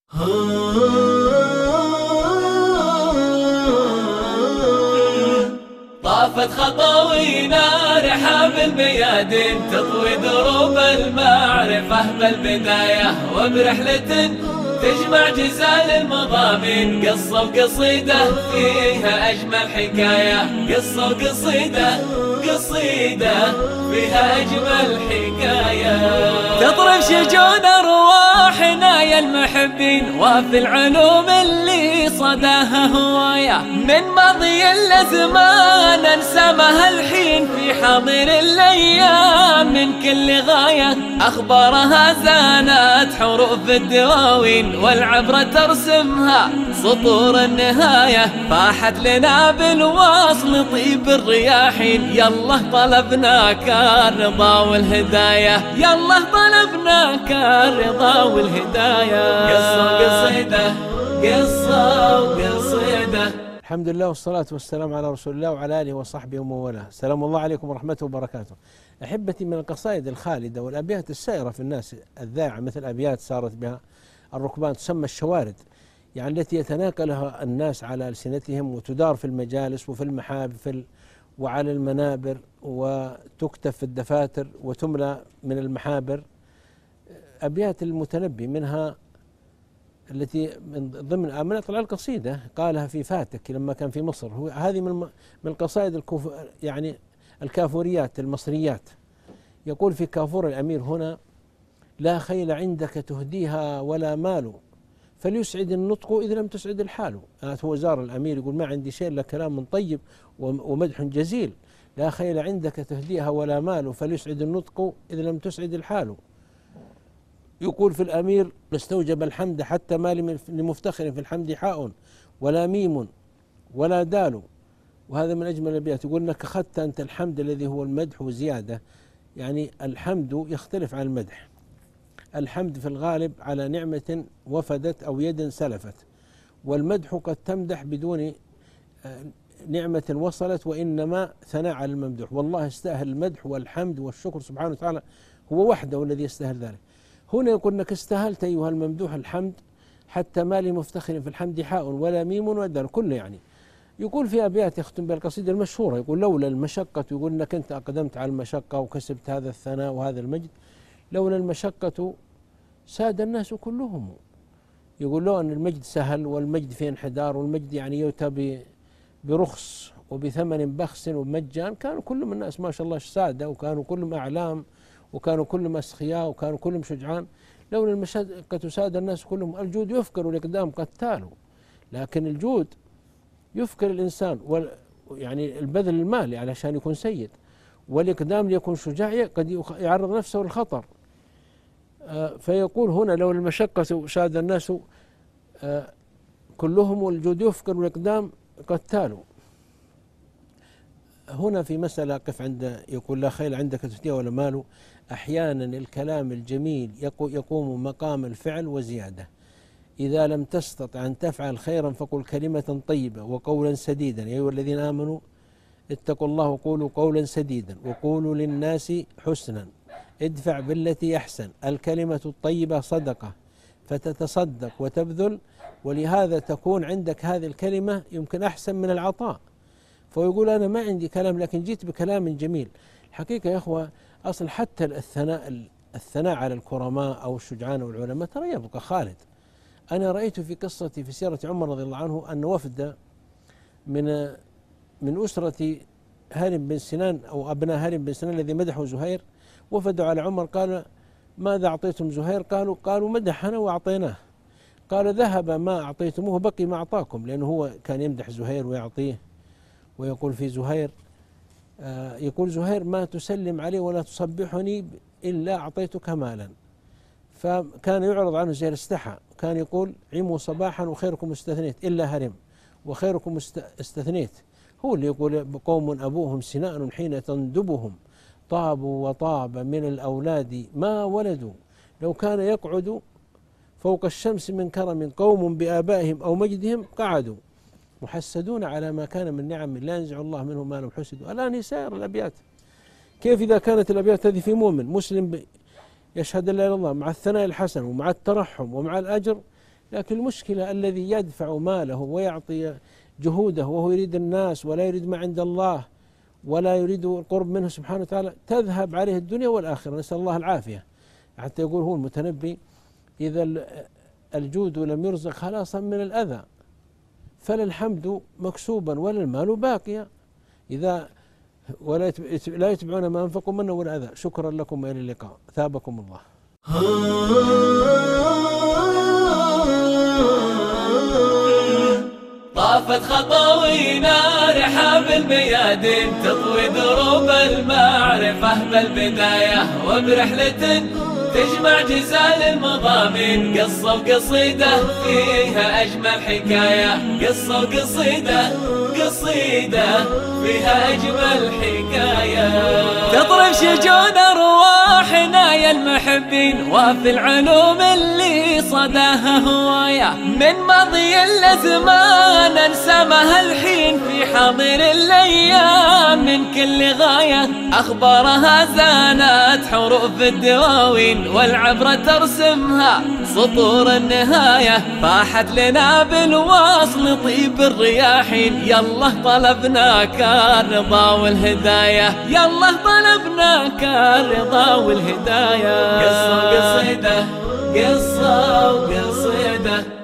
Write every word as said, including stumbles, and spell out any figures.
طافت خطاوينا رحاب الميادين تطوي دروب المعرفة بالبداية، وبرحلة تجمع جزال المضامين، قصة وقصيدة فيها أجمل حكاية، قصة وقصيدة قصيدة فيها أجمل حكاية. تطرب شجون أرواحنا يا المحبين، وفي العلوم اللي صداها هواية، من ماضي الأزمان ننسمها الحين في حاضر الأيام، من كل غاية أخبارها زانت حروف الدواوين، والعبرة ترسمها سطور النهاية، فاحت لنا بالوصل طيب الرياحين، يلا طلبناك الرضا والهداية، يلا طلبناك الرضا والهداية. قصة وقصيدة قصة وقصيدة. الحمد لله والصلاة والسلام على رسول الله وعلى آله وصحبه ومن والاه. سلام الله عليكم ورحمته وبركاته. أحبتي، من القصائد الخالدة والأبيات السائرة في الناس الذاعة، مثل أبيات سارت بها الركبان تسمى الشوارد، يعني التي يتناقلها الناس على ألسنتهم وتدار في المجالس وفي المحافل وعلى المنابر، وتكتب في الدفاتر وتملى من المحابر. أبيات المتنبي منها التي من ضمن من أطلع القصيدة قالها في فاتك لما كان في مصر، هو هذه من من القصائد الكوف يعني الكافوريات المصريات. يقول في كافور الأمير هنا: لا خيل عندك تهديها ولا مال، فليسعد النطق إذا لم تسعد الحال. هو زار الأمير يقول: ما عندي شيء إلا كلام طيب ومدح جزيل، لا خيل عندك تهديها ولا مال، فليسعد النطق إذا لم تسعد الحال. يقول في الأمير: استوجب الحمد حتى ما لمفتخر في الحمد حاء ولا ميم ولا دال. وهذا من أجمل الأبيات. يقول: إنك أخذت أنت الحمد الذي هو المدح وزيادة، يعني الحمد يختلف عن المدح. الحمد في الغالب على نعمة وفدت أو يد سلفت، والمدح قد تمدح بدون نعمة وصلت، وإنما ثناء على الممدوح. والله يستاهل المدح والحمد والشكر سبحانه وتعالى، هو وحده الذي يستاهل ذلك. هنا يقول: انك استاهلت ايها الممدوح الحمد حتى ما لمفتخر في الحمد حاء ولا ميم ولا دال، كله يعني. يقول في ابيات يختم بالقصيده المشهوره، يقول: لولا المشقه، يقول انك انت اقدمت على المشقه وكسبت هذا الثناء وهذا المجد، لولا المشقه ساد الناس كلهم. يقول: لو ان المجد سهل والمجد في انحدار، والمجد يعني يؤتى برخص وبثمن بخس ومجان، كانوا كلهم الناس ما شاء الله ساده، وكانوا كلهم اعلام، وكانوا كلهم أسخياء، وكانوا كلهم شجعان. لولا المشقة ساد الناس كلهم. الجود يفكر والإقدام قتال، لكن الجود يفكر الإنسان وال يعني البذل المالي علشان يكون سيد، والإقدام ليكون شجاع قد يعرض نفسه للخطر. آه فيقول هنا: لولا المشقة ساد الناس آه كلهم، والجود يفكر والإقدام قتال. هنا في مسألة قف عند يقول: لا خيل عندك تهديها ولا مال. أحيانا الكلام الجميل يقوم مقام الفعل وزيادة. إذا لم تستطع أن تفعل خيرا فقل كلمة طيبة وقولا سديدا، يا أيها الذين آمنوا اتقوا الله وقولوا قولا سديدا وقولوا للناس حسنا ادفع بالتي أحسن. الكلمة الطيبة صدقة فتتصدق وتبذل، ولهذا تكون عندك هذه الكلمة يمكن أحسن من العطاء. فيقول: أنا ما عندي كلام لكن جيت بكلام جميل. الحقيقة يا أخوة، أصل حتى الثناء الثناء على الكرماء أو الشجعان أو العلماء ترى يبقى خالد. أنا رأيت في قصتي في سيرة عمر رضي الله عنه أن وفد من من أسرة هارم بن سنان أو أبناء هارم بن سنان الذي مدحوا زهير، وفدوا على عمر. قال: ماذا أعطيتم زهير؟ قالوا قالوا مدحنا وأعطيناه. قال: ذهب ما أعطيتموه بقي ما أعطاكم، لأنه هو كان يمدح زهير ويعطيه، ويقول في زهير آه يقول زهير: ما تسلم علي ولا تصبحني إلا أعطيتك مالا. فكان يعرض عنه زهير، استحى، كان يقول: عموا صباحا وخيركم استثنيت، إلا هرم وخيركم استثنيت. هو اللي يقول: قوم أبوهم سناء حين تندبهم، طابوا وطاب من الأولاد ما ولدوا، لو كان يقعد فوق الشمس من كرم، قوم بآبائهم أو مجدهم قعدوا، محسدون على ما كان من نعم لا ينزع الله منه ما لم حسدوا. الآن يسائر الأبيات. كيف إذا كانت الأبيات هذه في مؤمن مسلم يشهد لا إله إلا الله مع الثناء الحسن ومع الترحم ومع الأجر، لكن المشكلة الذي يدفع ماله ويعطي جهوده وهو يريد الناس ولا يريد ما عند الله ولا يريد القرب منه سبحانه وتعالى، تذهب عليه الدنيا والآخرة، نسأل الله العافية. حتى يقول هو المتنبي: إذا الجود لم يرزق خلاصا من الأذى فلا الحمد مكسوبا ولا المال باقيا، إذا ولا لا يتبعون ما أنفقوا منه ولا أذى. شكرا لكم وإلى اللقاء، ثابكم الله. طافت خطاوينا رحاب الميادين تطوي دروب المعرفة بالبداية، وبرحلة تجمع جزال المضامين، قصة وقصيدة فيها أجمل حكاية، قصة وقصيدة قصيدة فيها أجمل حكاية، تطرف شجون أرواحنا يا المحبين، وفي العلوم اللي صداها هواية، من ماضي الأزمان ننسمها الحين في حاضر الأيام، من كل غاية أخبارها زانت حروف الدواوين، والعبرة ترسمها سطور النهاية، فاحت لنا بالواصل طيب الرياحين، يلا طلبناك الرضا والهداية، يلا طلبناك الرضا والهداية. قصة وقصيدة قصة وقصيدة